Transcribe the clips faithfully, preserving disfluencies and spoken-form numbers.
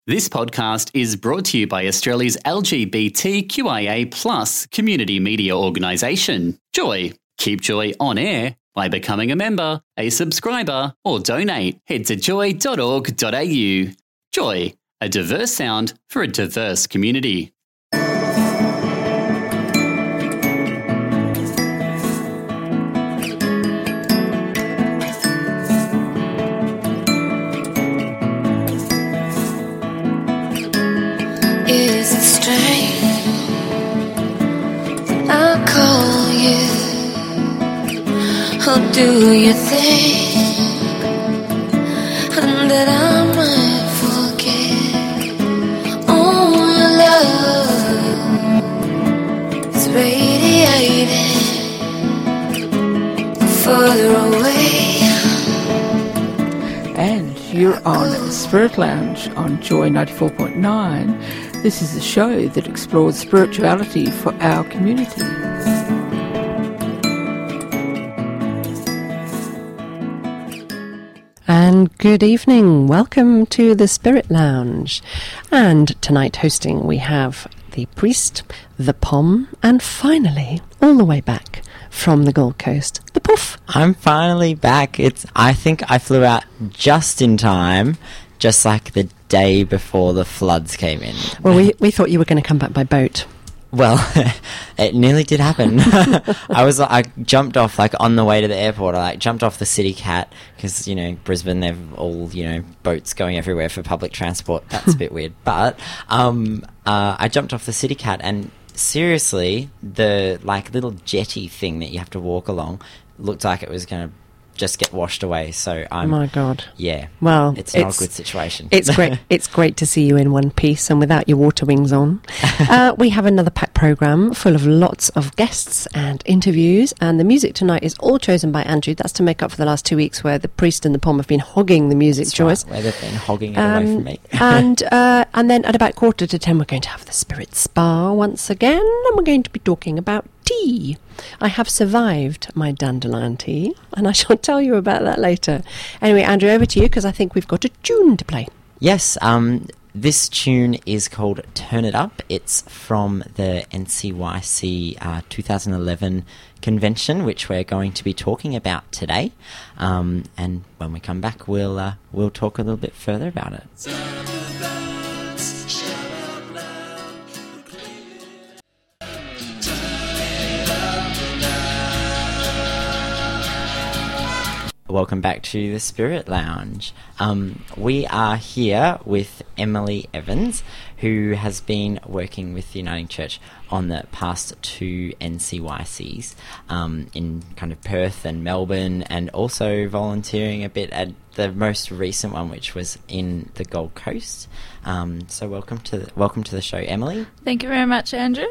This podcast is brought to you by Australia's L G B T Q I A plus community media organisation, Joy. Keep Joy on air by becoming a member, a subscriber, or donate. Head to joy dot org dot a u. Joy, a diverse sound for a diverse community. Is it strange I call you? Or do you think that I might forget? Oh, love is radiating further away. And you're on Spirit Lounge on Joy ninety-four point nine. This is a show that explores spirituality for our community. And good evening. Welcome to the Spirit Lounge. And tonight hosting we have the priest, the pom, and finally, all the way back from the Gold Coast, the Puff. I'm finally back. It's. I think I flew out just in time, just like the day before the floods came in. Well, we, we thought you were going to come back by boat. Well, it nearly did happen. I was I jumped off, like, on the way to the airport. I, like, jumped off the City Cat, because, you know, Brisbane, they've all, you know, boats going everywhere for public transport. That's a bit weird. But um, uh, I jumped off the City Cat, and seriously, the, like, little jetty thing that you have to walk along looked like it was going to just get washed away. So I'm. Oh my God. Yeah. Well, it's not it's, a good situation. It's great. It's great to see you in one piece and without your water wings on. uh, we have another packed program full of lots of guests and interviews, and the music tonight is all chosen by Andrew. That's to make up for the last two weeks where the priest and the pom have been hogging the music That's choice. Right, where they've been hogging it um, away from me. and uh, and then at about quarter to ten, we're going to have the Spirit Spa once again, and we're going to be talking about tea. I have survived my dandelion tea, and I shall tell you about that later. Anyway, Andrew, over to you, because I think we've got a tune to play. Yes, um, this tune is called Turn It Up. It's from the N C Y C uh, two thousand eleven convention, which we're going to be talking about today. Um, and when we come back, we'll uh, we'll talk a little bit further about it. Welcome back to the Spirit Lounge. Um, we are here with Emily Evans, who has been working with the Uniting Church on the past two N C Y Cs um, in kind of Perth and Melbourne, and also volunteering a bit at the most recent one, which was in the Gold Coast. Um, so welcome to the, welcome to the show, Emily. Thank you very much, Andrew.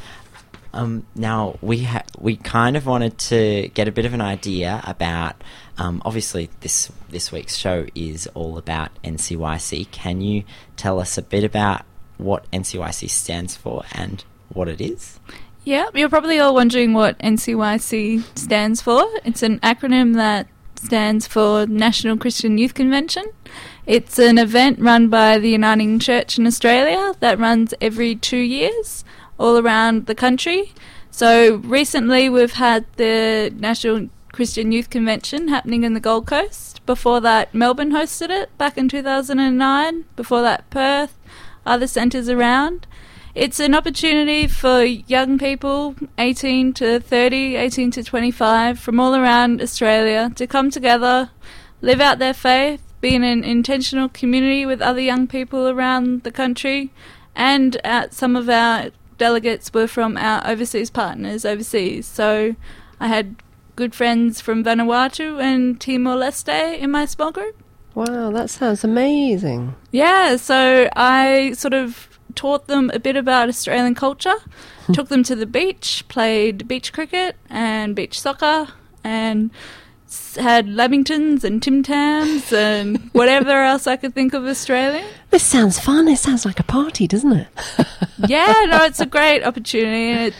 Um, now, we ha- we kind of wanted to get a bit of an idea about, um, obviously this this week's show is all about N C Y C. Can you tell us a bit about what N C Y C stands for and what it is? Yeah, you're probably all wondering what N C Y C stands for. It's an acronym that stands for National Christian Youth Convention. It's an event run by the Uniting Church in Australia that runs every two years. All around the country. So recently we've had the National Christian Youth Convention happening in the Gold Coast. Before that, Melbourne hosted it back in two thousand nine. Before that, Perth, other centres around. It's an opportunity for young people, eighteen to thirty, eighteen to twenty-five, from all around Australia to come together, live out their faith, be in an intentional community with other young people around the country, and at some of our delegates were from our overseas partners overseas. So I had good friends from Vanuatu and Timor-Leste in my small group. Wow, that sounds amazing. Yeah, so I sort of taught them a bit about Australian culture, took them to the beach, played beach cricket and beach soccer, and had lamingtons and Tim Tams and whatever else I could think of Australian. This sounds fun. It sounds like a party, doesn't it? Yeah, no, it's a great opportunity, and it's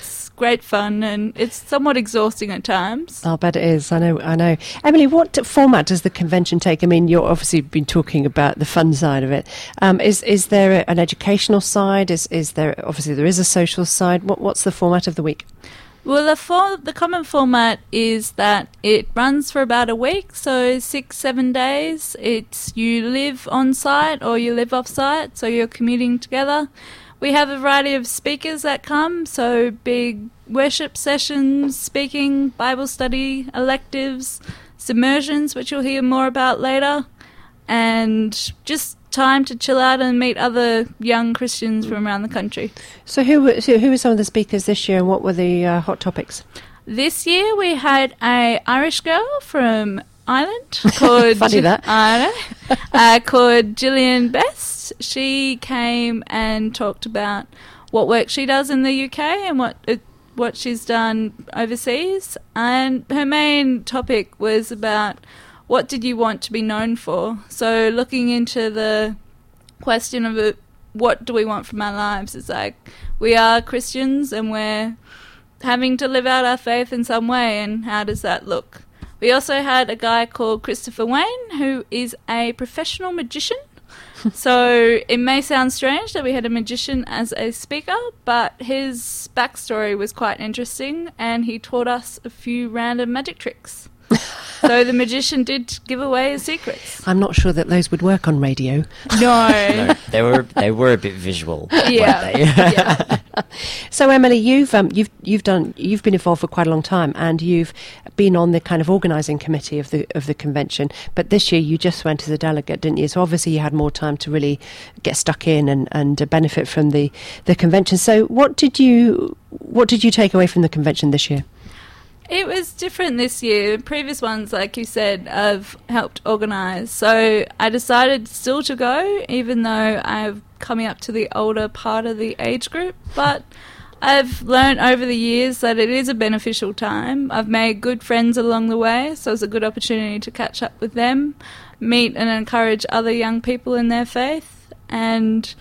great fun, and it's somewhat exhausting at times. I'll bet it is. I know. I know. Emily, what format does the convention take? I mean, you've obviously been talking about the fun side of it. Um, is is there an educational side? Is is there obviously there is a social side? What what's the format of the week? Well, the for- the common format is that it runs for about a week, so six, seven days. It's you live on site or you live off site, so you're commuting together. We have a variety of speakers that come, so big worship sessions, speaking, Bible study, electives, submersions, which you'll hear more about later, and just time to chill out and meet other young Christians from around the country. So who were, so who were some of the speakers this year, and what were the uh, hot topics? This year we had a Irish girl from Ireland called Funny that. I know, uh, called Gillian Best. She came and talked about what work she does in the U K and what uh, what she's done overseas, and her main topic was about what did you want to be known for? So looking into the question of it, what do we want from our lives? It's like we are Christians and we're having to live out our faith in some way, and how does that look? We also had a guy called Christopher Wayne, who is a professional magician. So it may sound strange that we had a magician as a speaker, but his backstory was quite interesting, and he taught us a few random magic tricks. So the magician did give away his secrets. I'm not sure that those would work on radio. No. No, they were they were a bit visual. Yeah. weren't they? Yeah. So Emily, you've um, you've you've done you've been involved for quite a long time, and you've been on the kind of organising committee of the of the convention. But this year you just went as a delegate, didn't you? So obviously you had more time to really get stuck in and and uh, benefit from the the convention. So what did you what did you take away from the convention this year? It was different this year. Previous ones, like you said, I've helped organise. So I decided still to go, even though I'm coming up to the older part of the age group. But I've learned over the years that it is a beneficial time. I've made good friends along the way, so it's a good opportunity to catch up with them, meet and encourage other young people in their faith, and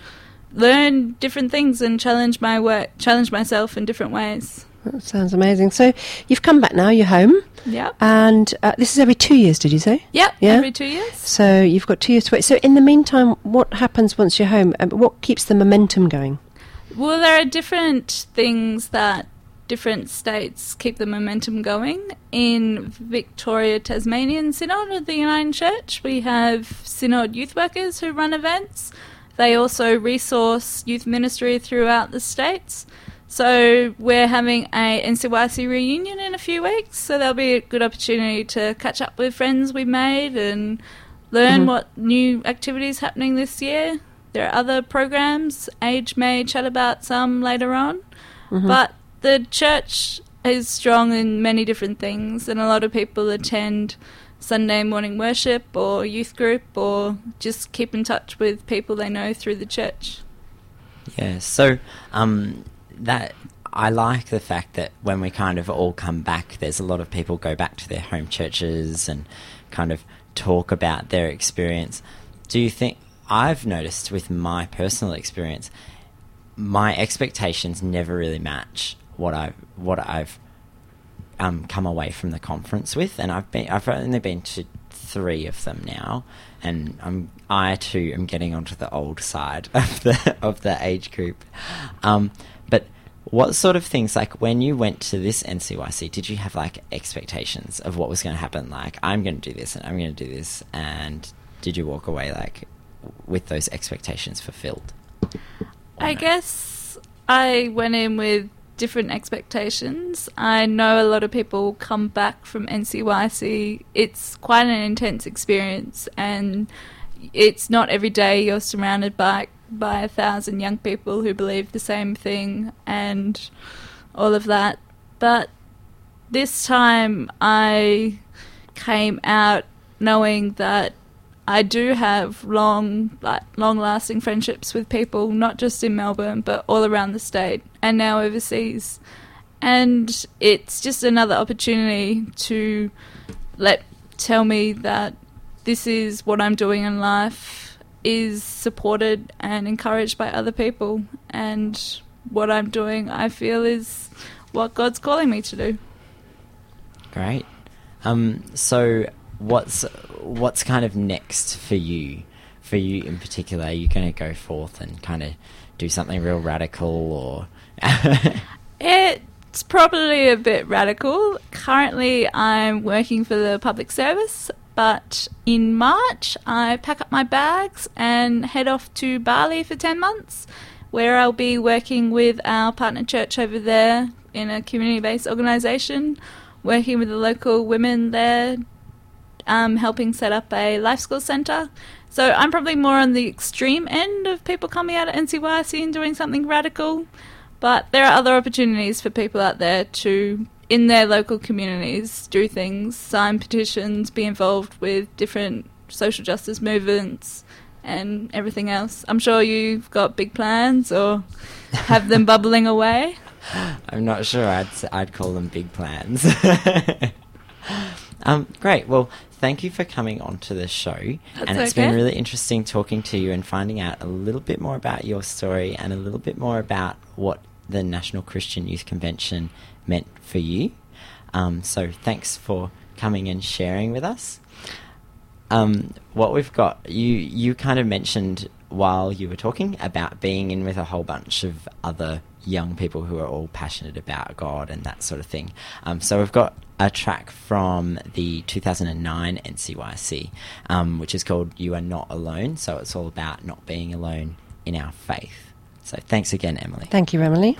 learn different things and challenge my work, challenge myself in different ways. That sounds amazing. So you've come back now, you're home. Yep. And uh, this is every two years, did you say? Yep, Yeah? every two years. So you've got two years to wait. So in the meantime, what happens once you're home? Um, what keeps the momentum going? Well, there are different things that different states keep the momentum going. In Victoria Tasmanian Synod of the Uniting Church, we have Synod youth workers who run events. They also resource youth ministry throughout the states. So we're having a N C Y C reunion in a few weeks, so there'll be a good opportunity to catch up with friends we made and learn Mm-hmm. what new activities happening this year. There are other programs. Age may chat about some later on. Mm-hmm. But the church is strong in many different things, and a lot of people attend Sunday morning worship or youth group, or just keep in touch with people they know through the church. Yeah, so um, that I like the fact that when we kind of all come back, there's a lot of people go back to their home churches and kind of talk about their experience. Do you think, I've noticed with my personal experience, my expectations never really match what I've what I've um, come away from the conference with, and I've been I've only been to three of them now, and I'm I too am getting onto the old side of the of the age group. Um, but what sort of things, like when you went to this N C Y C, did you have like expectations of what was going to happen? Like, I'm going to do this and I'm going to do this, and did you walk away like with those expectations fulfilled? I no? guess I went in with different expectations. I know a lot of people come back from N C Y C. It's quite an intense experience, and it's not every day you're surrounded by by a thousand young people who believe the same thing and all of that. But this time I came out knowing that I do have long, like, long-lasting friendships with people, not just in Melbourne, but all around the state and now overseas. And it's just another opportunity to let tell me that this is what I'm doing in life is supported and encouraged by other people, and what I'm doing I feel is what God's calling me to do. Great. Um, so what's what's kind of next for you? For you in particular, are you going to go forth and kind of do something real radical, or? It's probably a bit radical. Currently, I'm working for the public service, but in March, I pack up my bags and head off to Bali for ten months, where I'll be working with our partner church over there in a community-based organisation, working with the local women there, um, helping set up a life skills centre. So I'm probably more on the extreme end of people coming out of N C Y C and doing something radical. But there are other opportunities for people out there to, in their local communities, do things, sign petitions, be involved with different social justice movements and everything else. I'm sure you've got big plans or have them bubbling away. I'm not sure I'd I'd call them big plans. um, great. Well, thank you for coming on to the show. That's and it's okay. been really interesting talking to you and finding out a little bit more about your story and a little bit more about what the National Christian Youth Convention meant for you. Um, so thanks for coming and sharing with us. Um, what we've got, you you kind of mentioned while you were talking about being in with a whole bunch of other young people who are all passionate about God and that sort of thing. Um, so we've got a track from the two thousand nine N C Y C, um, which is called You Are Not Alone. So it's all about not being alone in our faith. So thanks again, Emily. Thank you, Emily.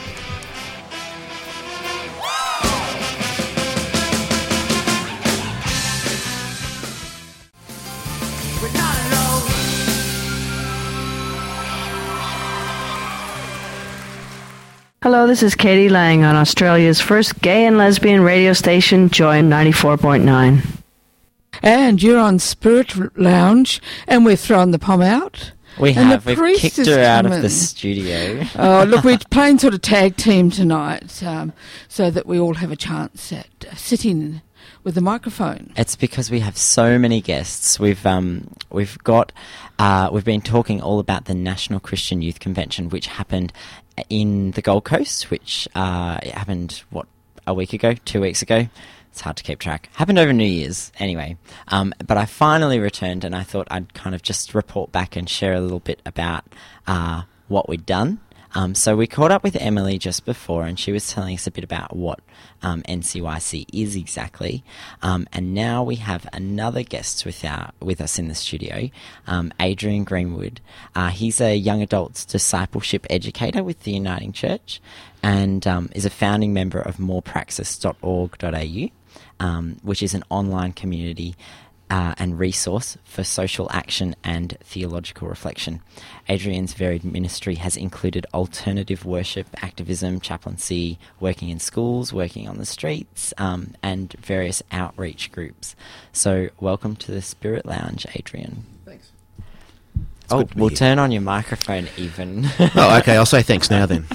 Hello, this is Katie Lang on Australia's first gay and lesbian radio station, Joy ninety-four point nine. And you're on Spirit Lounge, and we're throwing the pom out. We And have. the We've priest kicked is her out of coming. the studio. Oh, look, we're playing sort of tag team tonight, um, so that we all have a chance at uh, sitting with the microphone. It's because we have so many guests. We've um we've got uh we've been talking all about the National Christian Youth Convention, which happened in the Gold Coast, which uh it happened what a week ago, two weeks ago. It's hard to keep track. Happened over New Year's, anyway. Um, but I finally returned, and I thought I'd kind of just report back and share a little bit about uh what we'd done. Um, so we caught up with Emily just before, and she was telling us a bit about what um, N C Y C is exactly. Um, and now we have another guest with our with us in the studio, um, Adrian Greenwood. Uh, he's a young adults discipleship educator with the Uniting Church, and um, is a founding member of more praxis dot org dot a u, um, which is an online community Uh, and resource for social action and theological reflection. Adrian's varied ministry has included alternative worship, activism, chaplaincy, working in schools, working on the streets, um, and various outreach groups. So welcome to the Spirit Lounge, Adrian. Thanks. Oh, good to be we'll here. turn on your microphone even. Oh, okay, I'll say thanks now then.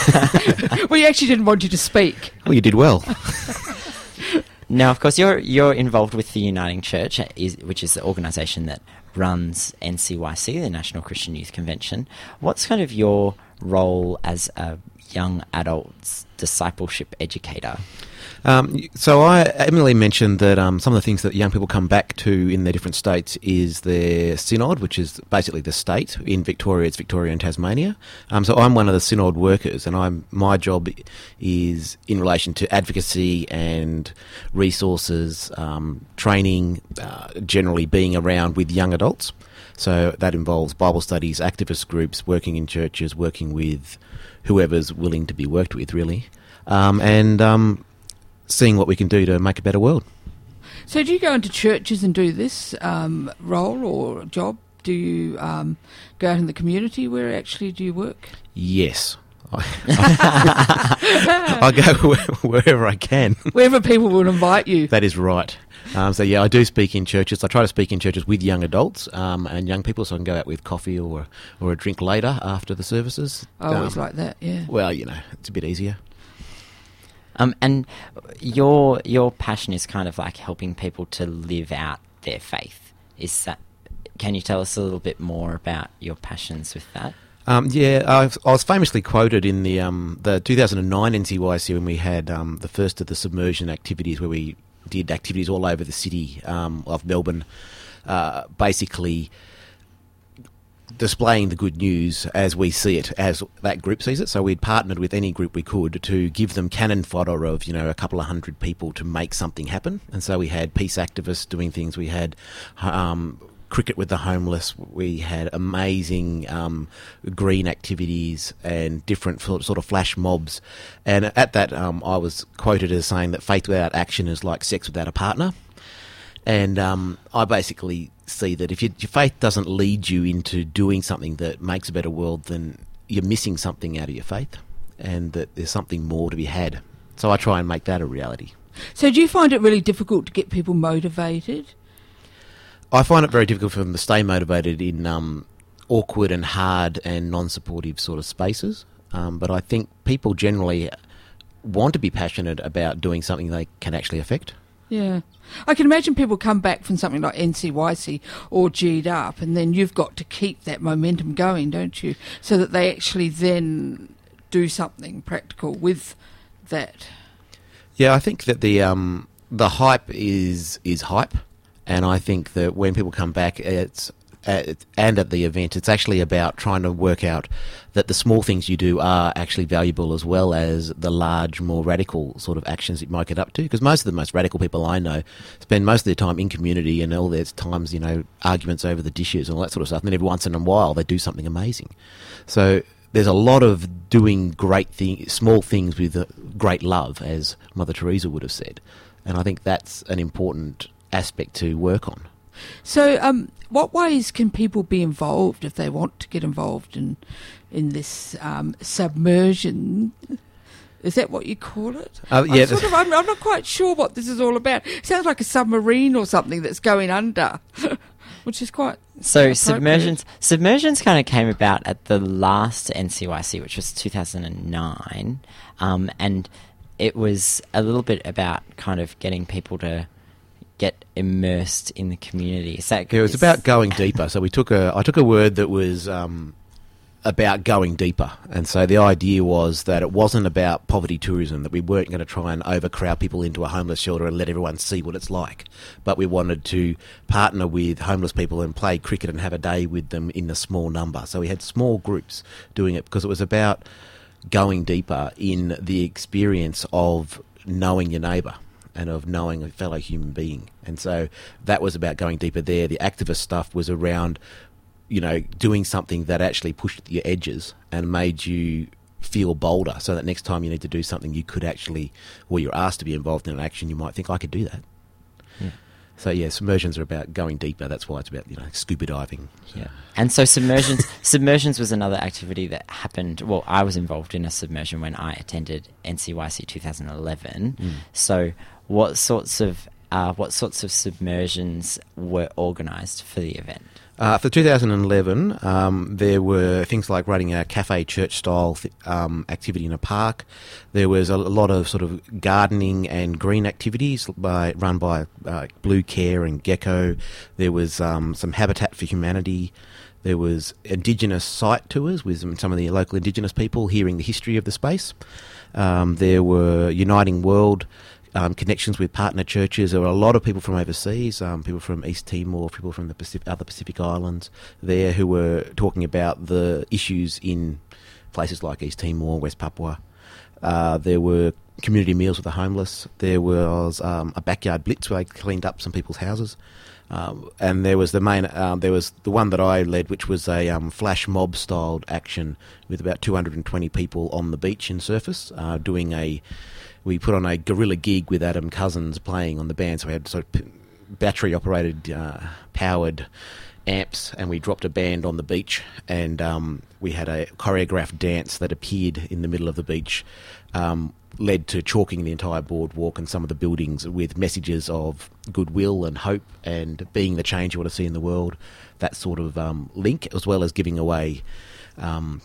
We actually didn't want you to speak. Well, you did well. Now, of course, you're you're involved with the Uniting Church, is, which is the organisation that runs N C Y C, the National Christian Youth Convention. What's kind of your role as a young adults discipleship educator? Um, so I, Emily mentioned that um, some of the things that young people come back to in their different states is their synod, which is basically the state. In Victoria, it's Victoria and Tasmania. Um, so I'm one of the synod workers, and I'm my job is in relation to advocacy and resources, um, training, uh, generally being around with young adults. So that involves Bible studies, activist groups, working in churches, working with whoever's willing to be worked with, really. Um, and... Um, seeing what we can do to make a better world. So do you go into churches and do this um, role or job? Do you um, go out in the community? Where actually do you work? Yes. I, I go where, wherever I can. Wherever people will invite you. That is right. Um, so, yeah, I do speak in churches. I try to speak in churches with young adults um, and young people, so I can go out with coffee or, or a drink later after the services. I always Um, like that, yeah. Well, you know, it's a bit easier. Um, and your your passion is kind of like helping people to live out their faith. Is that? Can you tell us a little bit more about your passions with that? Um, yeah, I've, I was famously quoted in the um, the two thousand nine N C Y C when we had um, the first of the submersion activities, where we did activities all over the city um, of Melbourne, uh, basically displaying the good news as we see it, as that group sees it. So we'd partnered with any group we could to give them cannon fodder of, you know, a couple of hundred people to make something happen. And so we had peace activists doing things. We had um, cricket with the homeless. We had amazing um, green activities and different sort of flash mobs. And at that, um, I was quoted as saying that faith without action is like sex without a partner. And um, I basically see that if you, your faith doesn't lead you into doing something that makes a better world, then you're missing something out of your faith, and that there's something more to be had. So I try and make that a reality. So do you find it really difficult to get people motivated? I find it very difficult for them to stay motivated in um, awkward and hard and non-supportive sort of spaces. Um, but I think people generally want to be passionate about doing something they can actually affect. Yeah. I can imagine people come back from something like N C Y C or G'd Up, and then you've got to keep that momentum going, don't you? So that they actually then do something practical with that. Yeah, I think that the um, the hype is is hype, and I think that when people come back, it's at, and at the event, it's actually about trying to work out that the small things you do are actually valuable, as well as the large, more radical sort of actions that you might get up to. Because most of the most radical people I know spend most of their time in community, and all their times, you know, arguments over the dishes and all that sort of stuff. And then every once in a while, they do something amazing. So there's a lot of doing great things, small things with great love, as Mother Teresa would have said. And I think that's an important aspect to work on. So, um, what ways can people be involved if they want to get involved in in this um, submersion? Is that what you call it? Uh, yeah, I'm, sort of, I'm, I'm not quite sure what this is all about. It sounds like a submarine or something that's going under, which is quite so submersions. Submersions kind of came about at the last N C Y C, which was two thousand nine, um, and it was a little bit about kind of getting people to get immersed in the community. Is that, yeah, it was is, about going deeper. So we took a, I took a word that was um, about going deeper, and so the idea was that it wasn't about poverty tourism, that we weren't going to try and overcrowd people into a homeless shelter and let everyone see what it's like, but we wanted to partner with homeless people and play cricket and have a day with them in a small number. So we had small groups doing it because it was about going deeper in the experience of knowing your neighbour and of knowing a fellow human being. And so that was about going deeper there. The activist stuff was around, you know, doing something that actually pushed your edges and made you feel bolder, so that next time you need to do something, you could actually, or you're asked to be involved in an action, you might think, I could do that. Yeah. So yeah, submersions are about going deeper. That's why it's about, you know, scuba diving. So. Yeah. And so submersions, submersions was another activity that happened. Well, I was involved in a submersion when I attended N C Y C two thousand eleven. Mm. So what sorts of uh, what sorts of submersions were organised for the event? Uh, for two thousand eleven, um, there were things like running a cafe church style th- um, activity in a park. There was a lot of sort of gardening and green activities by, run by uh, Blue Care and Gecko. There was um, some Habitat for Humanity. There was Indigenous site tours with some of the local Indigenous people hearing the history of the space. Um, there were Uniting World Um, connections with partner churches. There were a lot of people from overseas, um, people from East Timor, people from the Pacific, other Pacific islands there, who were talking about the issues in places like East Timor, West Papua. Uh, there were community meals with the homeless. There was um, a backyard blitz where they cleaned up some people's houses. Um, and there was the main, um, there was the one that I led, which was a um, flash mob styled action with about two hundred twenty people on the beach in Surface, uh, doing a We put on a guerrilla gig with Adam Cousins playing on the band. So we had sort of p- battery-operated, uh, powered amps, and we dropped a band on the beach, and um, we had a choreographed dance that appeared in the middle of the beach, um, led to chalking the entire boardwalk and some of the buildings with messages of goodwill and hope and being the change you want to see in the world, that sort of um, link, as well as giving away Um,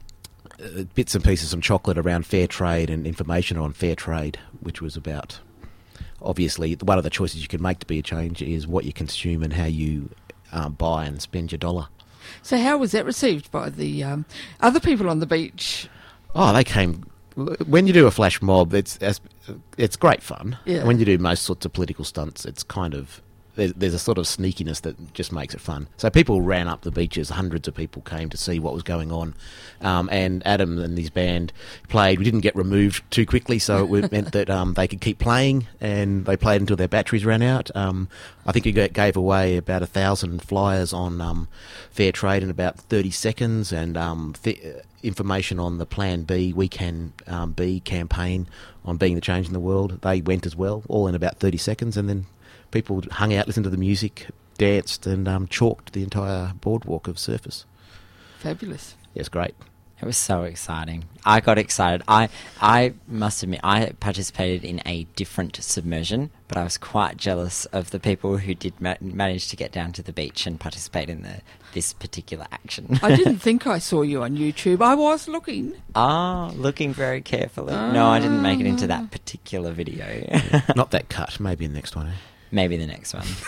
Uh, bits and pieces, some chocolate around fair trade and information on fair trade, which was about, obviously, one of the choices you can make to be a change is what you consume and how you uh, buy and spend your dollar. So how was that received by the um, other people on the beach? Oh, they came. When you do a flash mob, it's it's great fun. Yeah. When you do most sorts of political stunts, it's kind of there's, there's a sort of sneakiness that just makes it fun. So people ran up the beaches. Hundreds of people came to see what was going on, um, and Adam and his band played. We didn't get removed too quickly, so it meant that um, they could keep playing, and they played until their batteries ran out. Um, I think we gave away about a thousand flyers on um, Fair Trade in about thirty seconds, and um, th- information on the Plan B, We Can um, Be campaign on being the change in the world. They went as well, all in about thirty seconds, and then people hung out, listened to the music, danced, and um, chalked the entire boardwalk of surface. Fabulous. Yes, great. It was so exciting. I got excited. I I must admit, I participated in a different submersion, but I was quite jealous of the people who did ma- manage to get down to the beach and participate in the this particular action. I didn't think I saw you on YouTube. I was looking. Ah, looking very carefully. No, I didn't make it into that particular video. Not that cut. Maybe in the next one. Eh? Maybe the next one.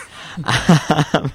um,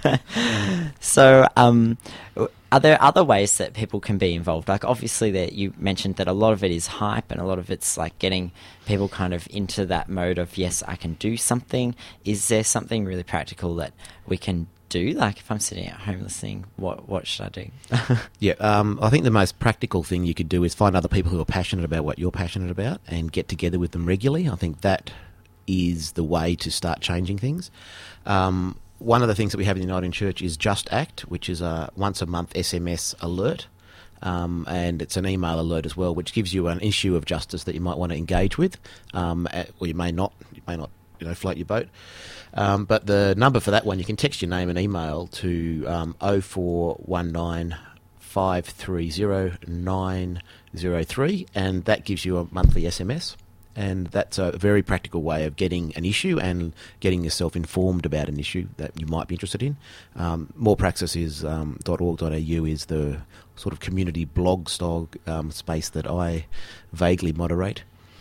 so, um, are there other ways that people can be involved? Like, obviously, that you mentioned that a lot of it is hype, and a lot of it's like getting people kind of into that mode of, yes, I can do something. Is there something really practical that we can do? Like, if I'm sitting at home listening, what what should I do? Yeah, um, I think the most practical thing you could do is find other people who are passionate about what you're passionate about and get together with them regularly. I think that is the way to start changing things. Um, one of the things that we have in the Uniting Church is Just Act, which is a once a month S M S alert, um, and it's an email alert as well, which gives you an issue of justice that you might want to engage with, um, or you may not. You may not, you know, float your boat. Um, but the number for that one, you can text your name and email to um, oh four one nine five three zero nine zero three, and that gives you a monthly S M S. And that's a very practical way of getting an issue and getting yourself informed about an issue that you might be interested in. Um, More Praxis is um, .org.au is the sort of community blog style um, space that I vaguely moderate,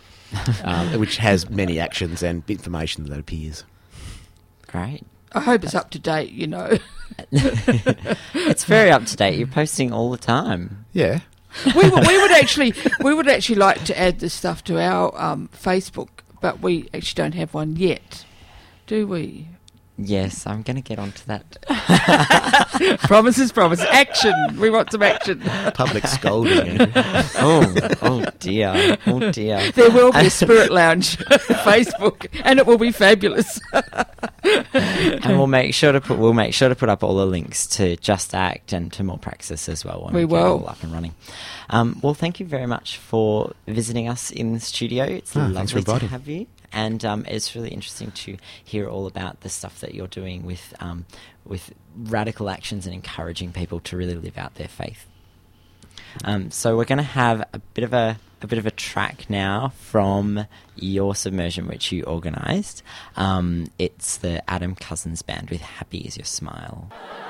um, which has many actions and information that appears. Great. I hope it's up to date, you know. It's very up to date. You're posting all the time. Yeah. we, would, we would actually we would actually like to add this stuff to our um, Facebook, but we actually don't have one yet, do we? Yes, I'm going to get onto that. Promises, promise. Action. We want some action. Public scolding. oh, oh dear. Oh dear. There will be a Spirit Lounge Facebook, and it will be fabulous. And we'll make sure to put we'll make sure to put up all the links to Just Act and to More Praxis as well when we, we get it will. all up and running. Um, well, thank you very much for visiting us in the studio. It's Oh, lovely thanks for to inviting. have you. And um, it's really interesting to hear all about the stuff that you're doing with um, with radical actions and encouraging people to really live out their faith. Um, so we're going to have a bit of a a bit of a track now from your submersion, which you organised. Um, it's the Adam Cousins Band with "Happy Is Your Smile."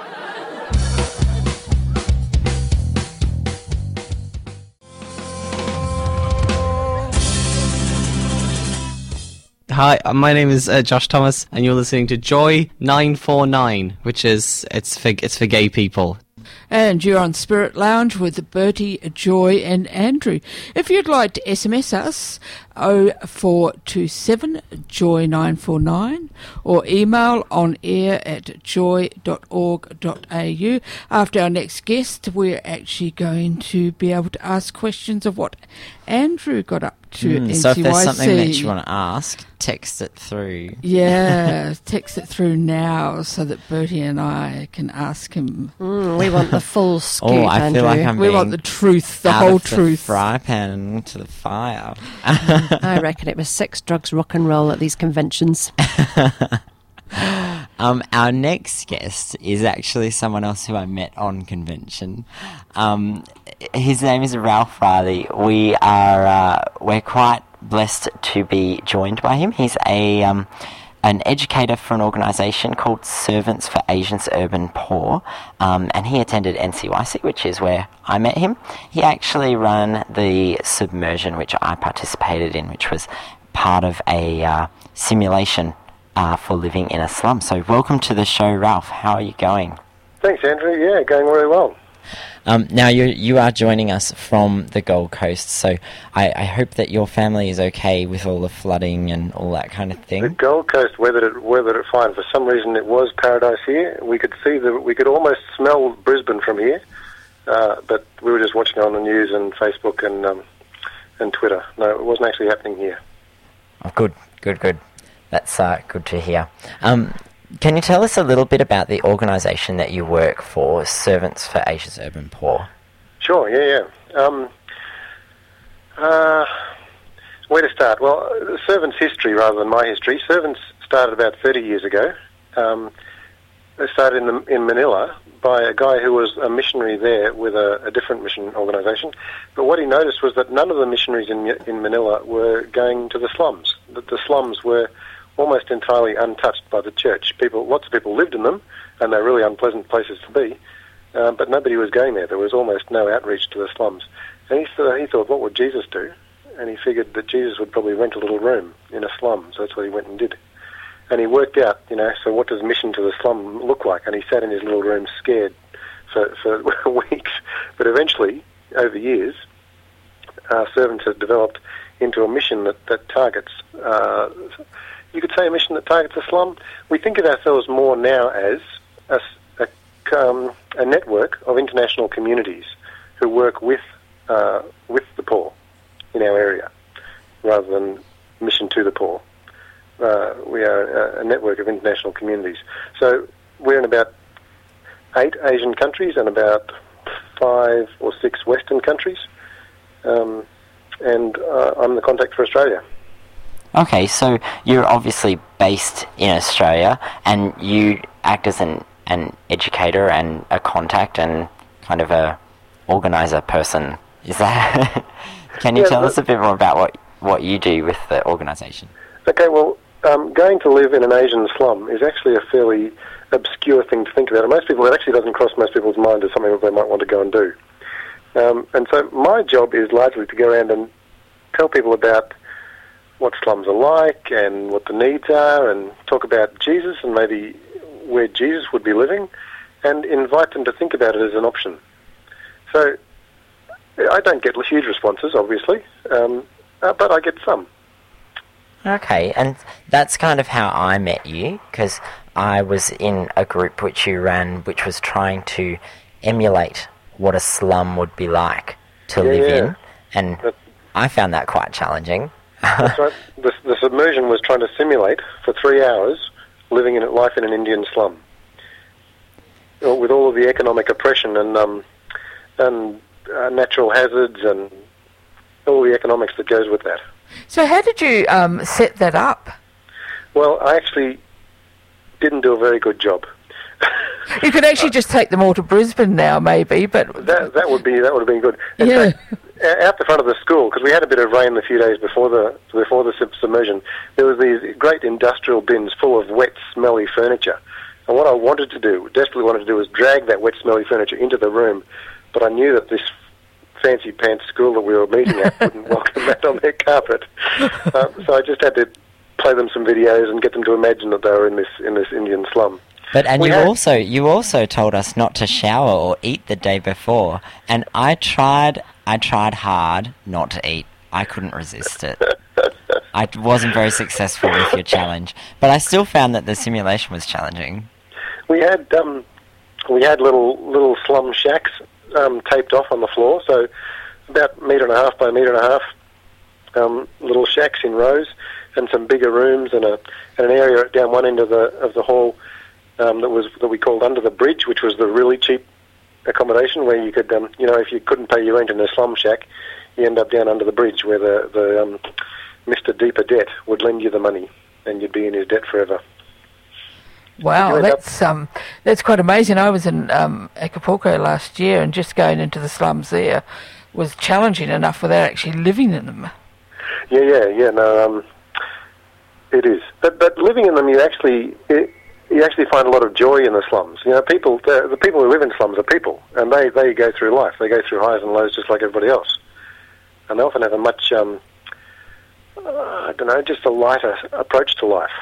Hi, uh, my name is uh, Josh Thomas, and you're listening to Joy nine four nine, which is it's for it's for gay people. And you're on Spirit Lounge with Bertie, Joy and Andrew. If you'd like to S M S us, oh four two seven joy nine four nine, or email on air at joy dot org dot a u. After our next guest, we're actually going to be able to ask questions of what Andrew got up to Mm, at so if N C Y C. there's something that you want to ask, text it through. Yeah, text it through now so that Bertie and I can ask him. Mm, we want the full scoop, Oh, I Andrew. feel like I'm We want being the truth, the out whole of the truth. fry pan and into the fire. I reckon it was sex, drugs, rock and roll at these conventions. Um, our next guest is actually someone else who I met on convention. Um, his name is Ralph Riley. We are uh, we're quite blessed to be joined by him. He's a um, an educator for an organisation called Servants for Asians Urban Poor, um, and he attended N C Y C, which is where I met him. He actually ran the submersion, which I participated in, which was part of a uh, simulation Uh, for living in a slum. So welcome to the show, Ralph. How are you going? Thanks, Andrew. Yeah, going very well. Um, now, you you are joining us from the Gold Coast, so I, I hope that your family is okay with all the flooding and all that kind of thing. The Gold Coast weathered it, weathered it fine. For some reason, it was paradise here. We could see the, we could almost smell Brisbane from here, uh, but we were just watching it on the news and Facebook and um, and Twitter. No, it wasn't actually happening here. Oh, good, good, good. That's uh, good to hear. Um, Can you tell us a little bit about the organisation that you work for, Servants for Asia's Urban Poor? Sure, yeah, yeah. Um, uh, where to start? Well, Servants' history rather than my history. Servants started about thirty years ago. Um, they started in, the, in Manila by a guy who was a missionary there with a, a different mission organisation. But what he noticed was that none of the missionaries in, in Manila were going to the slums. That the slums were almost entirely untouched by the church. People, lots of people lived in them, and they're really unpleasant places to be, uh, but nobody was going there. There was almost no outreach to the slums. And he, th- he thought, what would Jesus do? And he figured that Jesus would probably rent a little room in a slum, so that's what he went and did. And he worked out, you know, so what does mission to the slum look like? And he sat in his little room scared for, for weeks. But eventually, over the years, our Servants have developed into a mission that, that targets... Uh, You could say a mission that targets a slum. We think of ourselves more now as a, a, um, a network of international communities who work with uh, with the poor in our area, rather than mission to the poor. Uh, we are a, a network of international communities. So we're in about eight Asian countries and about five or six Western countries, um, and uh, I'm the contact for Australia. Okay, so you're obviously based in Australia, and you act as an, an educator and a contact and kind of a organiser person. Is that? Can you yeah, tell us a bit more about what, what you do with the organisation? Okay, well, um, going to live in an Asian slum is actually a fairly obscure thing to think about. And most people, it actually doesn't cross most people's mind as something that they might want to go and do. Um, and so my job is largely to go around and tell people about what slums are like and what the needs are, and talk about Jesus and maybe where Jesus would be living, and invite them to think about it as an option. So I don't get huge responses, obviously, um, uh, but I get some. Okay, and that's kind of how I met you, because I was in a group which you ran, which was trying to emulate what a slum would be like to yeah, live yeah. in, and that's, I found that quite challenging. That's right. The, the submersion was trying to simulate for three hours living in life in an Indian slum, with all of the economic oppression and um, and uh, natural hazards and all the economics that goes with that. So how did you um, set that up? Well, I actually didn't do a very good job. You could actually just take them all to Brisbane now, maybe, but that that would be that would have been good. In yeah. fact, out the front of the school, because we had a bit of rain a few days before the before the submersion, there was these great industrial bins full of wet, smelly furniture. And what I wanted to do, desperately wanted to do, was drag that wet, smelly furniture into the room. But I knew that this fancy pants school that we were meeting at wouldn't welcome that on their carpet. Uh, so I just had to play them some videos and get them to imagine that they were in this in this Indian slum. But and we you had, also you also told us not to shower or eat the day before, and I tried I tried hard not to eat. I couldn't resist it. I wasn't very successful with your challenge, but I still found that the simulation was challenging. We had um, we had little little slum shacks um, taped off on the floor, so about a metre and a half by a metre and a half, um, little shacks in rows, and some bigger rooms, and a and an area down one end of the of the hall um, that was that we called under the bridge, which was the really cheap accommodation where you could, um, you know, if you couldn't pay your rent in a slum shack, you end up down under the bridge where the the um, Mister Deeper Debt would lend you the money, and you'd be in his debt forever. Wow, that's um, that's quite amazing. I was in um, Acapulco last year, and just going into the slums there was challenging enough without actually living in them. Yeah, yeah, yeah. No, um, it is. But but living in them, you actually it, you actually find a lot of joy in the slums. You know, people the, the people who live in slums are people, and they, they go through life. They go through highs and lows just like everybody else, and they often have a much um, I don't know, just a lighter approach to life.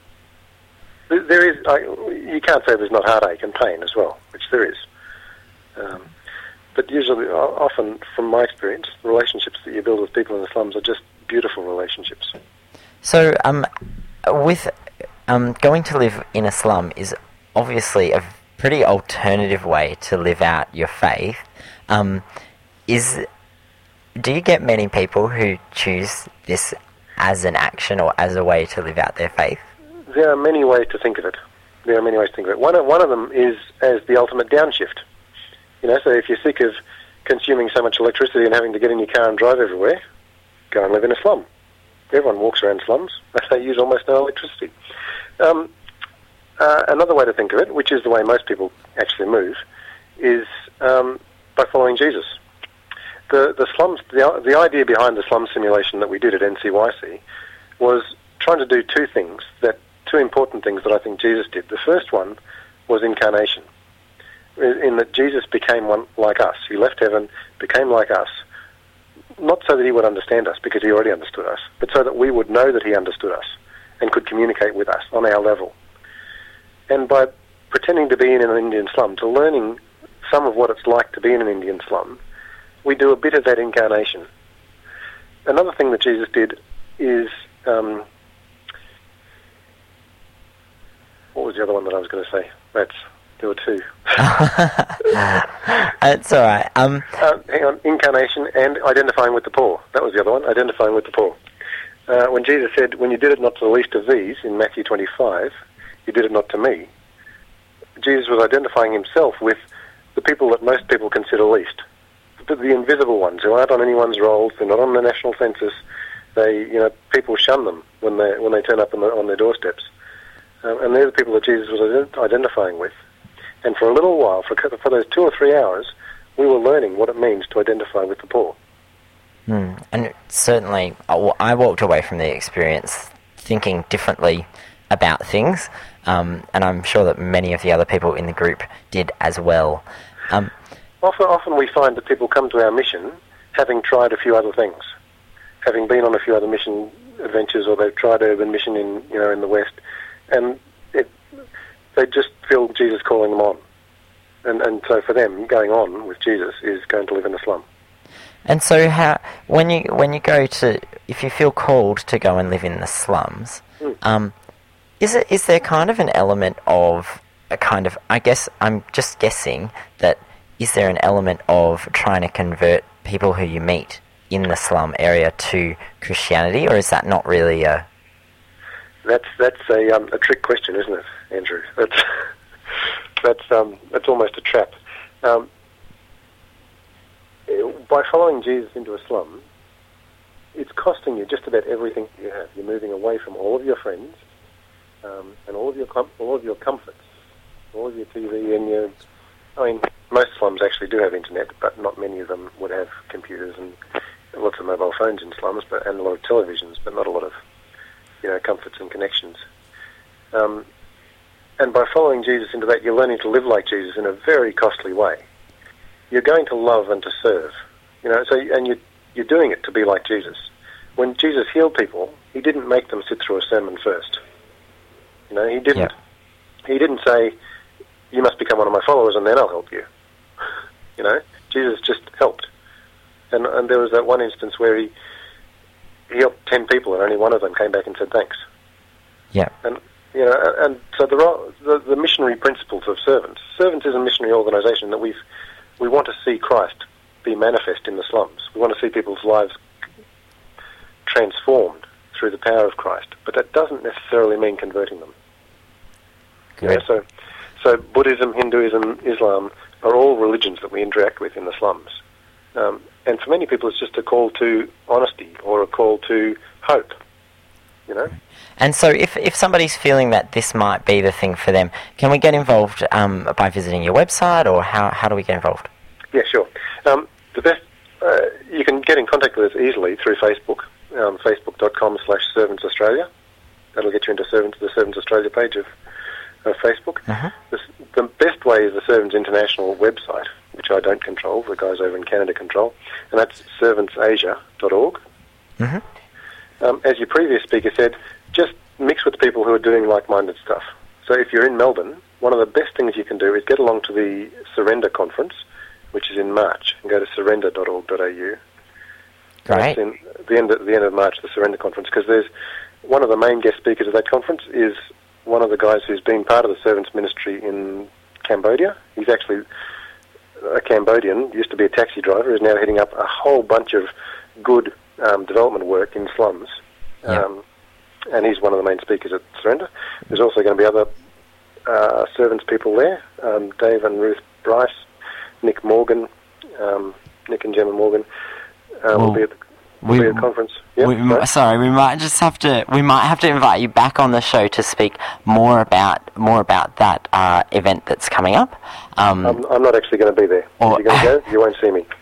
There is, I, you can't say there's not heartache and pain as well, which there is. Um, but usually, o- often, from my experience, the relationships that you build with people in the slums are just beautiful relationships. So, um, with um, going to live in a slum is obviously a pretty alternative way to live out your faith. Um, is do you get many people who choose this as an action or as a way to live out their faith? There are many ways to think of it. There are many ways to think of it. One of, one of them is as the ultimate downshift. You know, so if you're sick of consuming so much electricity and having to get in your car and drive everywhere, go and live in a slum. Everyone walks around slums. They use almost no electricity. Um, uh, another way to think of it, which is the way most people actually move, is um, by following Jesus. The the slums, the, the idea behind the slum simulation that we did at N C Y C was trying to do two things, that two important things that I think Jesus did. The first one was incarnation, in that Jesus became one like us. He left heaven, became like us, not so that he would understand us, because he already understood us, but so that we would know that he understood us and could communicate with us on our level. And by pretending to be in an Indian slum, to learning some of what it's like to be in an Indian slum, we do a bit of that incarnation. Another thing that Jesus did is... Um, what was the other one that I was going to say? That's... There were two. It's all right. Um, uh, hang on, incarnation and identifying with the poor. That was the other one, identifying with the poor. Uh, when Jesus said, when you did it not to the least of these, in Matthew twenty-five, you did it not to me, Jesus was identifying himself with the people that most people consider least. The, the invisible ones, who aren't on anyone's rolls, they're not on the national census, they, you know, people shun them when they, when they turn up on, the, on their doorsteps. Um, and they're the people that Jesus was ident- identifying with. And for a little while, for, for those two or three hours, we were learning what it means to identify with the poor. Mm. And certainly, I walked away from the experience thinking differently about things, um, and I'm sure that many of the other people in the group did as well. Um, often, often we find that people come to our mission having tried a few other things, having been on a few other mission adventures, or they've tried urban mission in, you know, in the West, and it, they just feel Jesus calling them on. And and so for them, going on with Jesus is going to live in a slum. And so how, when you when you go to, if you feel called to go and live in the slums, mm. um, is it is there kind of an element of a kind of, I guess I'm just guessing that, is there an element of trying to convert people who you meet in the slum area to Christianity, or is that not really a... That's that's a um, a trick question, isn't it, Andrew? That's that's um that's almost a trap. Um, by following Jesus into a slum, it's costing you just about everything you have. You're moving away from all of your friends, um, and all of your com- all of your comforts, all of your T V and your. I mean, most slums actually do have internet, but not many of them would have computers and lots of mobile phones in slums, but and a lot of televisions, but not a lot of, you know, comforts and connections. Um, and by following Jesus into that, you're learning to live like Jesus in a very costly way. You're going to love and to serve, you know. So, and you you're doing it to be like Jesus. When Jesus healed people, he didn't make them sit through a sermon first. You know, he didn't. Yeah. He didn't say, "You must become one of my followers, and then I'll help you." You know, Jesus just helped. And and there was that one instance where he he helped ten people, and only one of them came back and said thanks. Yeah. And you know, and so the the, the missionary principles of Servants. Servants is a missionary organisation that we've we want to see Christ be manifest in the slums. We want to see people's lives transformed through the power of Christ, but that doesn't necessarily mean converting them. Good. You know, so so Buddhism, Hinduism, Islam are all religions that we interact with in the slums. Um, and for many people, it's just a call to honesty or a call to hope, you know? And so if, if somebody's feeling that this might be the thing for them, can we get involved um, by visiting your website, or how, how do we get involved? Yeah, sure. Um, the best, uh, you can get in contact with us easily through Facebook, um, facebook.com slash Servants Australia. That'll get you into Servants, the Servants Australia page of, of Facebook. Uh-huh. The, the best way is the Servants International website, which I don't control, the guys over in Canada control, and that's servants asia dot org. Mm-hmm. Um, as your previous speaker said, just mix with people who are doing like-minded stuff. So if you're in Melbourne, one of the best things you can do is get along to the Surrender Conference, which is in March. And go to surrender dot org dot a u. Great. It's in the end, at the end of March, the Surrender Conference, because there's one of the main guest speakers of that conference is one of the guys who's been part of the Servants Ministry in Cambodia. He's actually a Cambodian, used to be a taxi driver, is now heading up a whole bunch of good um, development work in slums. Yeah. Um, and he's one of the main speakers at Surrender. There's also going to be other uh, servants people there, um, Dave and Ruth Bryce, Nick Morgan, um, Nick and Gemma Morgan. Uh, Well, will be at the, will we- be at the conference. Yeah, we, sorry. sorry, we might just have to. We might have to invite you back on the show to speak more about more about that uh, event that's coming up. Um, I'm, I'm not actually going to be there. Or- If you're going to go, you won't see me.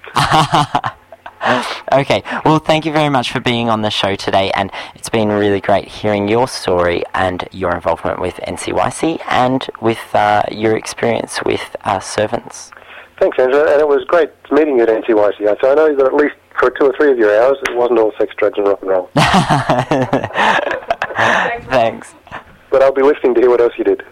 Okay, well, thank you very much for being on the show today, and it's been really great hearing your story and your involvement with N C Y C and with uh, your experience with uh, servants. Thanks, Andrew, and it was great meeting you at N C Y C. So I know that at least for two or three of your hours, it wasn't all sex, drugs, and rock and roll. Thanks. But I'll be listening to hear what else you did.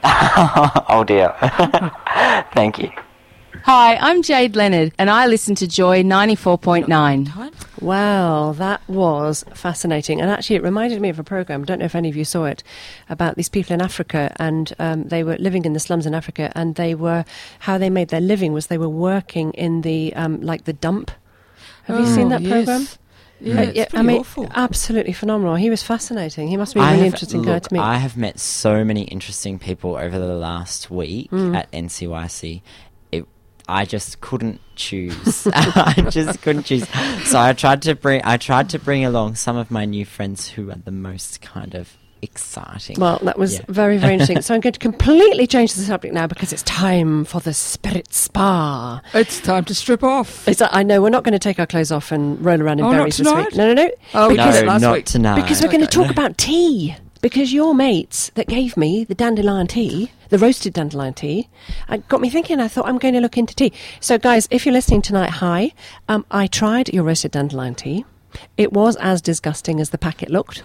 Oh dear. Thank you. Hi, I'm Jade Leonard, and I listen to Joy ninety-four point nine. Wow, that was fascinating. And actually, it reminded me of a programme, I don't know if any of you saw it, about these people in Africa, and um, they were living in the slums in Africa, and they were, how they made their living was they were working in the, um, like the dump. Have you Oh, seen that yes. programme? Yeah, Uh, it's yeah, pretty I mean, awful. absolutely phenomenal. He was fascinating. He must be a I really have- interesting guy look, to meet. I have met so many interesting people over the last week Mm. at N C Y C. It, I just couldn't choose. I just couldn't choose. So I tried to bring. I tried to bring along some of my new friends who are the most kind of exciting. Well, that was Yeah. very, very interesting. So I'm going to completely change the subject now because it's time for the Spirit Spa. It's time to strip off. Is that, I know we're not going to take our clothes off and roll around in Oh, not berries this tonight? week. No, no, no. Oh, we did no, it last not week. tonight. Because we're going to Okay. talk about tea. Because your mates that gave me the dandelion tea, the roasted dandelion tea, uh, got me thinking. I thought I'm going to look into tea. So, guys, if you're listening tonight, hi. Um, I tried your roasted dandelion tea. It was as disgusting as the packet looked.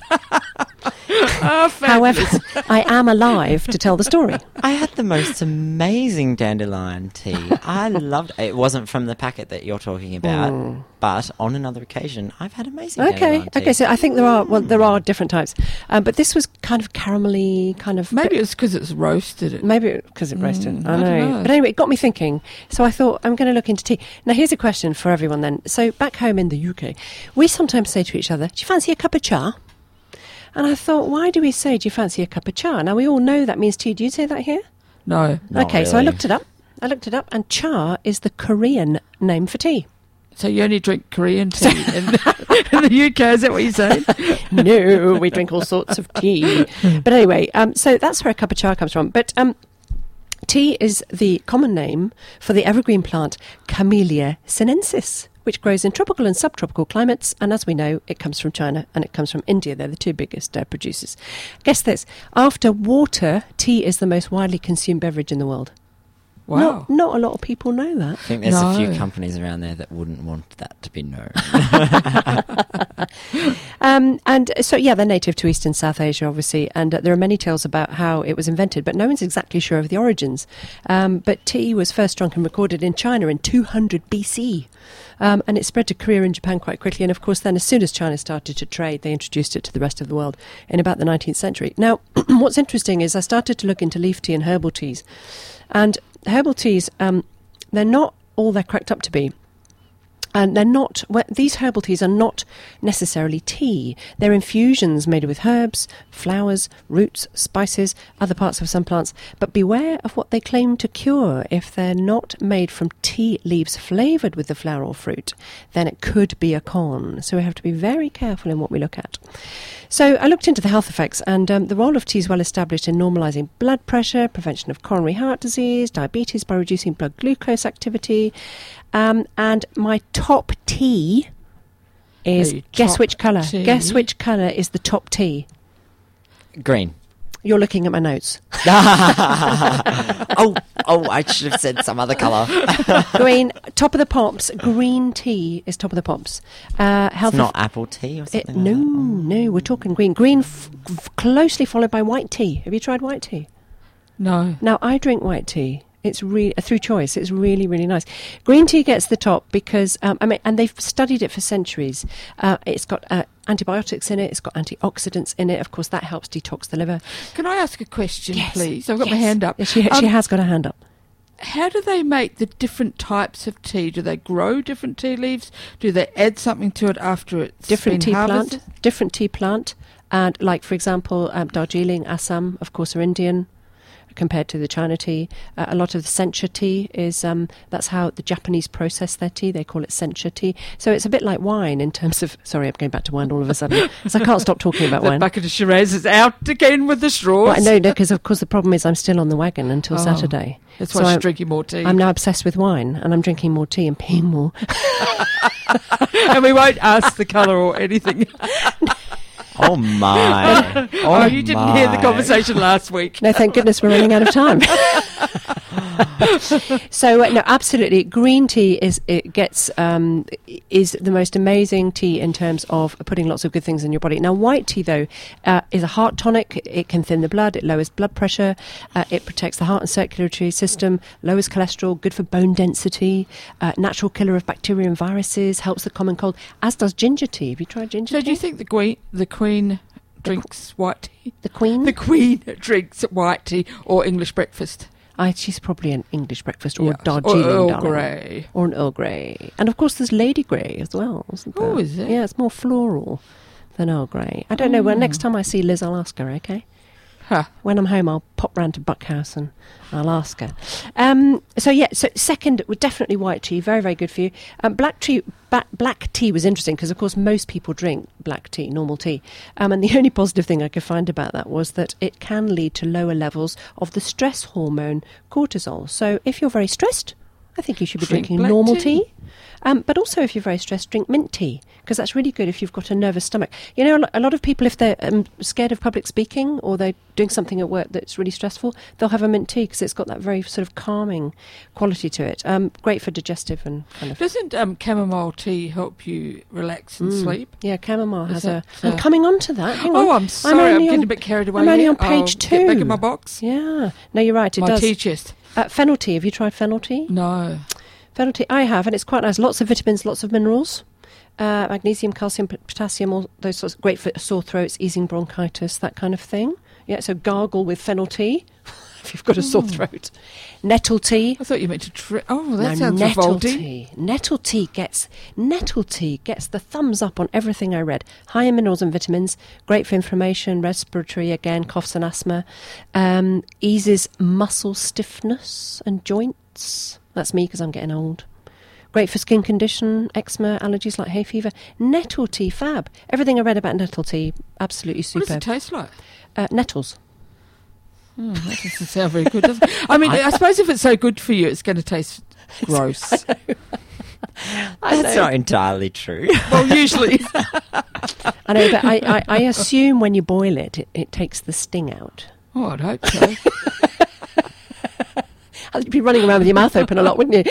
Oh, However, I am alive to tell the story. I had the most amazing dandelion tea. I loved it. It wasn't from the packet that you're talking about, Mm. but on another occasion, I've had amazing Okay, dandelion tea. okay. So I think there are well, there are different types, um, but this was kind of caramelly, kind of Maybe it's because it's roasted. It. Maybe because it roasted. Mm, I I know. don't know. But anyway, it got me thinking. So I thought I'm going to look into tea. Now, here's a question for everyone then. So back home in the U K, we sometimes say to each other, "Do you fancy a cup of cha?" And I thought, why do we say, "Do you fancy a cup of cha?" Now, we all know that means tea. Do you say that here? No. Not okay, so I really. looked it up. I looked it up, and cha is the Korean name for tea. So you only drink Korean tea in, in the U K? Is that what you're saying? No, we drink all sorts of tea. But anyway, um, so that's where a cup of cha comes from. But um, tea is the common name for the evergreen plant Camellia sinensis, which grows in tropical and subtropical climates. And as we know, it comes from China and it comes from India. They're the two biggest uh, producers. Guess this. After water, tea is the most widely consumed beverage in the world. Wow. Not, not a lot of people know that. I think there's a few No. companies around there that wouldn't want that to be known. Um, and so, yeah, they're native to East and South Asia, obviously, and uh, there are many tales about how it was invented, but no one's exactly sure of the origins. Um, but tea was first drunk and recorded in China in two hundred B C, um, and it spread to Korea and Japan quite quickly. And of course, then as soon as China started to trade, they introduced it to the rest of the world in about the nineteenth century. Now, what's interesting is I started to look into leaf tea and herbal teas, and herbal teas, um, they're not all they're cracked up to be. And they're not, well, these herbal teas are not necessarily tea. They're infusions made with herbs, flowers, roots, spices, other parts of some plants. But beware of what they claim to cure. If they're not made from tea leaves flavoured with the flower or fruit, then it could be a con. So we have to be very careful in what we look at. So I looked into the health effects, and um, the role of tea is well established in normalising blood pressure, prevention of coronary heart disease, diabetes by reducing blood glucose activity. Um, and my top tea is, Hey, guess top which colour? tea? Guess which colour is the top tea? Green. You're looking at my notes. oh, oh! I should have said some other colour. Green, top of the pops. Green tea is top of the pops. Uh, health It's not eff- apple tea or it, something. no, like no, we're talking green. Green f- f- closely followed by white tea. Have you tried white tea? No. Now, I drink white tea It's really through choice. It's really, really nice. Green tea gets the top because um, I mean, and they've studied it for centuries. Uh, it's got uh, antibiotics in it. It's got antioxidants in it. Of course, that helps detox the liver. Can I ask a question, Yes. please? I've got my Yes. hand up. Yeah, She, Um, she has got a hand up. How do they make the different types of tea? Do they grow different tea leaves? Do they add something to it after it's Different been tea harvested? plant. Different tea plant. And like, for example, um, Darjeeling, Assam, of course, are Indian compared to the China tea. Uh, a lot of the sencha tea is, um, that's how the Japanese process their tea. They call it sencha tea. So it's a bit like wine in terms of, sorry, I'm going back to wine all of a sudden. So I can't stop talking about The wine. bucket of Shiraz is out again with the straws. Well, no, because of course the problem is I'm still on the wagon until Oh, Saturday. That's So why she's I'm- drinking more tea. I'm now obsessed with wine and I'm drinking more tea and peeing more. And we won't ask the colour or anything. Oh my! Oh, Oh, you didn't hear the my. conversation last week. No, thank goodness we're running out of time. So uh, no, absolutely, green tea is it gets um, is the most amazing tea in terms of putting lots of good things in your body. Now, white tea though uh, is a heart tonic. It can thin the blood. It lowers blood pressure. Uh, it protects the heart and circulatory system. Lowers cholesterol. Good for bone density. Uh, natural killer of bacteria and viruses. Helps the common cold. As does ginger tea. Have you tried ginger So tea? do you think the Queen, the Queen drinks white tea? the Queen? The Queen drinks white tea or English breakfast? I, she's probably an English breakfast or Yeah. a Darjeeling, Or Earl darling. Grey. Or an Earl Grey. And of course there's Lady Grey as well, isn't there? Oh, is it? Yeah, it's more floral than Earl Grey. I don't know, well, next time I see Liz, I'll ask her, okay? Huh. When I'm home, I'll pop round to Buckhouse and I'll ask her. Um, so, yeah, so second, definitely white tea, very, very good for you. Um, black tea ba- black tea was interesting because, of course, most people drink black tea, normal tea. Um, and the only positive thing I could find about that was that it can lead to lower levels of the stress hormone cortisol. So if you're very stressed, I think you should be Drink drinking black normal tea. tea. Um, but also, if you're very stressed, drink mint tea, because that's really good if you've got a nervous stomach. You know, a lo- a lot of people, if they're um, scared of public speaking or they're doing something at work that's really stressful, they'll have a mint tea because it's got that very sort of calming quality to it. Um, great for digestive and kind of... Doesn't um, chamomile tea help you relax and Mm. sleep? Yeah, chamomile Is has a... that, uh, I'm coming on to that. Hang Oh, on. I'm sorry. I'm, only getting on- a bit carried away. I'm only here. on page I'll two. Get back in my box. Yeah. No, you're right. It my does. tea chest. Uh, fennel tea. Have you tried fennel tea? No. Fennel tea, I have, and it's quite nice. Lots of vitamins, lots of minerals, uh, magnesium, calcium, p- potassium, all those sorts. Great for sore throats, easing bronchitis, that kind of thing. Yeah, so gargle with fennel tea if you've got a sore throat. Nettle tea. I thought you meant to. Tri- oh, that Now, sounds nettle revolting. tea. Nettle tea gets nettle tea gets the thumbs up on everything I read. High in minerals and vitamins, great for inflammation, respiratory, again, coughs and asthma. Um, eases muscle stiffness and joints. That's me because I'm getting old. Great for skin condition, eczema, allergies like hay fever. Nettle tea, fab. Everything I read about nettle tea, absolutely What does superb. it taste like? Uh, nettles. Oh, that doesn't sound very good, does it? I mean, I, suppose if it's so good for you, it's going to taste gross. That's not entirely true. Well, usually. I know, but I, I, I assume when you boil it, it, it takes the sting out. Oh, I'd hope so. You'd be running around with your mouth open a lot, wouldn't you?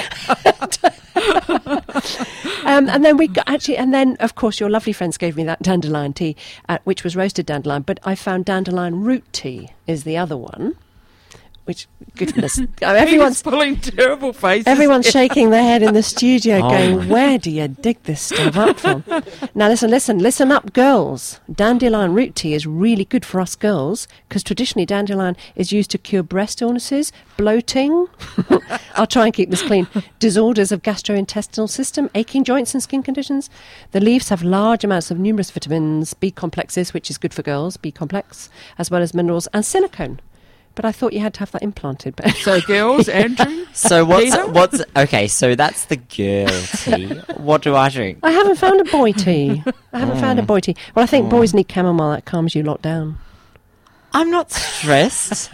um, and then we got, actually, and then of course your lovely friends gave me that dandelion tea, uh, which was roasted dandelion. But I found dandelion root tea is the other one, which goodness, everyone's pulling terrible faces. everyone's shaking their head in the studio, Oh going, my. "Where do you dig this stuff up from?" Now listen, listen, listen up, girls. Dandelion root tea is really good for us girls because traditionally dandelion is used to cure breast illnesses, bloating. I'll try and keep this clean. Disorders of gastrointestinal system, aching joints and skin conditions. The leaves have large amounts of numerous vitamins, B complexes, which is good for girls, B complex, as well as minerals and silicone. But I thought you had to have that implanted. But So, girls, Andrew? So what's Peter? what's okay? So that's the girl tea. What do I drink? I haven't found a boy tea. I haven't found a boy tea. Well, I think boys need chamomile. That calms you lot down. I'm not stressed.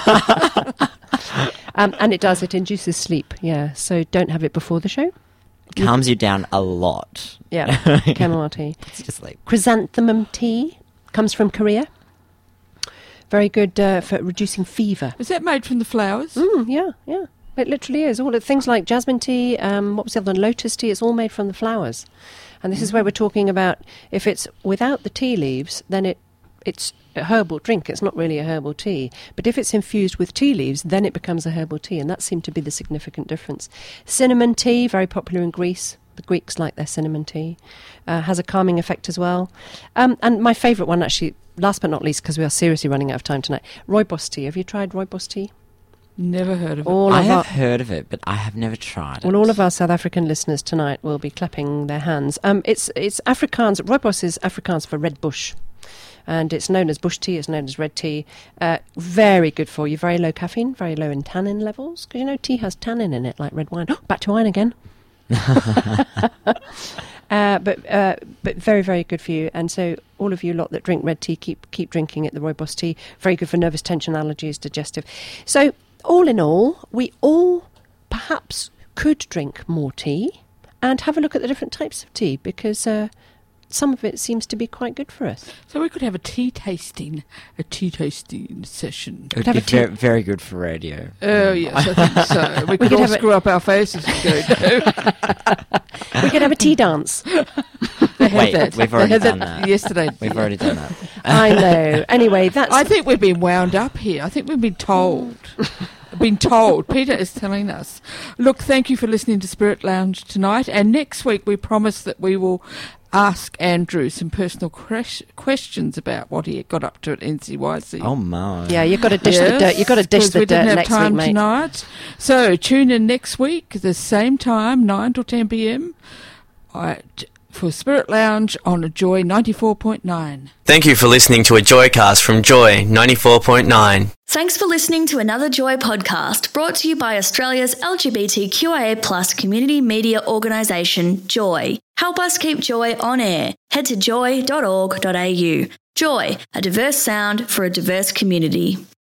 Um, and it does. It induces sleep. Yeah. So don't have it before the show. Calms you down a lot. Yeah. Chamomile tea. It's just like Chrysanthemum tea comes from Korea. Very good uh, for reducing fever. Is that made from the flowers? Mm, yeah, yeah. It literally is. All the things like jasmine tea, um, what was the other one? Lotus tea, it's all made from the flowers. And this is where we're talking about if it's without the tea leaves, then it it's a herbal drink. It's not really a herbal tea. But if it's infused with tea leaves, then it becomes a herbal tea, and that seemed to be the significant difference. Cinnamon tea, very popular in Greece. The Greeks like their cinnamon tea. Uh, has a calming effect as well. Um, and my favourite one, actually, last but not least, because we are seriously running out of time tonight, rooibos tea. Have you tried rooibos tea? Never heard of it. All I of have our, heard of it, but I have never tried it. well, all of our South African listeners tonight will be clapping their hands. Um, it's it's Afrikaans. Rooibos is Afrikaans for red bush. And it's known as bush tea, it's known as red tea. Uh, very good for you, very low caffeine, very low in tannin levels. Because, you know, tea has tannin in it, like red wine. Oh, back to wine again. uh, but uh, but very, very good for you. And so all of you lot that drink red tea, keep keep drinking it, the rooibos tea. Very good for nervous tension, allergies, digestive. So all in all, we all perhaps could drink more tea and have a look at the different types of tea, because uh, some of it seems to be quite good for us. So we could have a tea tasting, a tea tasting session. It would have be a tea- very, very good for radio. Oh, yes, I think so. We could, could all have a- screw up our faces and go, no. We could have a tea dance. They had Wait, that. we've They already had done that. yesterday. We've already done that. I know. Anyway, that's... I think we've been wound up here. I think we've been told. been told. Peter is telling us. Look, thank you for listening to Spirit Lounge tonight. And next week we promise that we will ask Andrew some personal cres- questions about what he got up to at N C Y C. Oh, my. Yeah, you've got to dish the dirt. You've got to dish 'cause the we didn't dirt have next time week, mate. tonight. So tune in next week, the same time, nine till ten p.m. Right, for Spirit Lounge on Joy ninety-four point nine. Thank you for listening to a Joycast from Joy ninety-four point nine. Thanks for listening to another Joy podcast brought to you by Australia's L G B T Q I A plus community media organisation, Joy. Help us keep Joy on air. Head to joy dot org dot a u. Joy, a diverse sound for a diverse community.